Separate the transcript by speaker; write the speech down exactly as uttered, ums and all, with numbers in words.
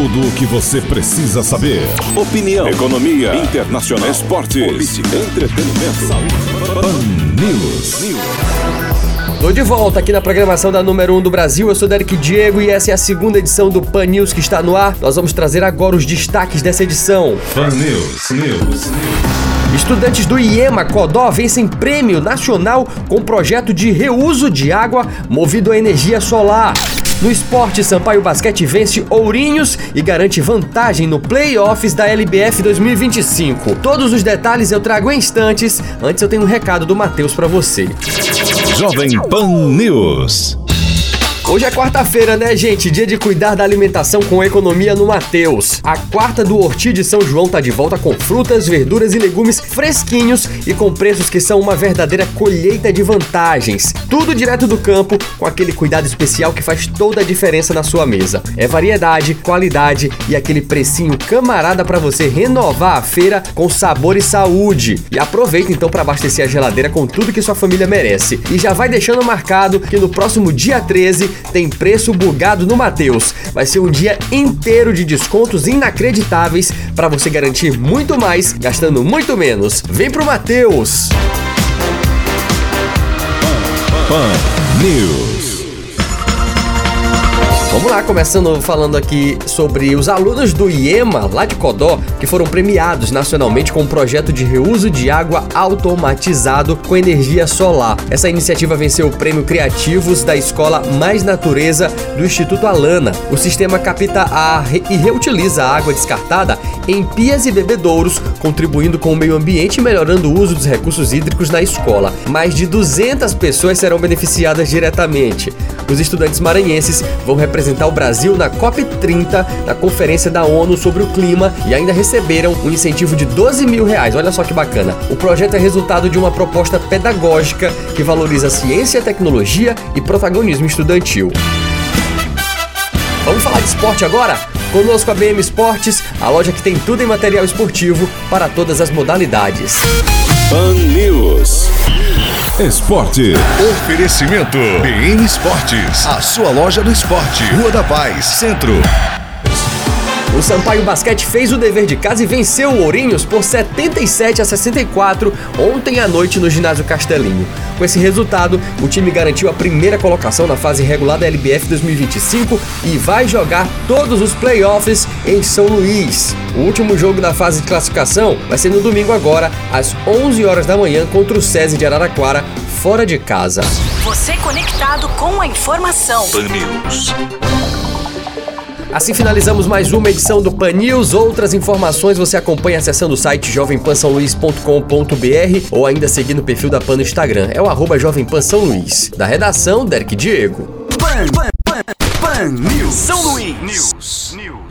Speaker 1: Tudo o que você precisa saber. Opinião, economia, internacional, esportes, política, entretenimento, saúde. Pan News.
Speaker 2: Tô de volta aqui na programação da número um do Brasil. Eu sou Derek Diego e essa é a segunda edição do Pan News que está no ar. Nós vamos trazer agora os destaques dessa edição.
Speaker 1: Pan News. News.
Speaker 2: Estudantes do IEMA Codó vencem prêmio nacional com projeto de reuso de água movido a energia solar. No esporte, Sampaio Basquete vence Ourinhos e garante vantagem no Playoffs da L B F dois mil e vinte e cinco. Todos os detalhes eu trago em instantes. Antes eu tenho um recado do Matheus pra você.
Speaker 1: Jovem Pan News.
Speaker 2: Hoje é quarta-feira, né, gente? Dia de cuidar da alimentação com economia no Mateus. A quarta do Horti de São João tá de volta com frutas, verduras e legumes fresquinhos e com preços que são uma verdadeira colheita de vantagens. Tudo direto do campo, com aquele cuidado especial que faz toda a diferença na sua mesa. É variedade, qualidade e aquele precinho camarada pra você renovar a feira com sabor e saúde. E aproveita então para abastecer a geladeira com tudo que sua família merece. E já vai deixando marcado que no próximo dia treze tem preço bugado no Mateus. Vai ser um dia inteiro de descontos inacreditáveis para você garantir muito mais, gastando muito menos. Vem pro Mateus!
Speaker 1: Pan News.
Speaker 2: Vamos lá, começando falando aqui sobre os alunos do IEMA, lá de Codó, que foram premiados nacionalmente com um projeto de reuso de água automatizado com energia solar. Essa iniciativa venceu o Prêmio Criativos da Escola Mais Natureza do Instituto Alana. O sistema capta a re- e reutiliza a água descartada em pias e bebedouros, contribuindo com o meio ambiente e melhorando o uso dos recursos hídricos na escola. Mais de duzentas pessoas serão beneficiadas diretamente. Os estudantes maranhenses vão representar o Brasil na COP trinta, na Conferência da ONU sobre o Clima, e ainda receberam um incentivo de doze mil reais. Olha só que bacana. O projeto é resultado de uma proposta pedagógica que valoriza ciência, tecnologia e protagonismo estudantil. Vamos falar de esporte agora? Conosco a B M Esportes, a loja que tem tudo em material esportivo para todas as modalidades.
Speaker 1: Pan News. Esporte.
Speaker 3: Oferecimento B M Esportes, a sua loja do esporte. Rua da Paz, Centro.
Speaker 2: O Sampaio Basquete fez o dever de casa e venceu o Ourinhos por setenta e sete a sessenta e quatro ontem à noite no ginásio Castelinho. Com esse resultado, o time garantiu a primeira colocação na fase regular da L B F dois mil e vinte e cinco e vai jogar todos os playoffs em São Luís. O último jogo da fase de classificação vai ser no domingo agora, às onze horas da manhã, contra o SESI de Araraquara, fora de casa.
Speaker 4: Você conectado com a informação.
Speaker 3: Pan News.
Speaker 2: Assim finalizamos mais uma edição do Pan News. Outras informações você acompanha acessando o site jovem pan são luís ponto com ponto b r ou ainda seguindo o perfil da Pan no Instagram. É o arroba Jovem Pan São Luís. Da redação, Derek Diego.
Speaker 3: Pan, Pan, Pan, Pan News.
Speaker 4: São Luís. News. News.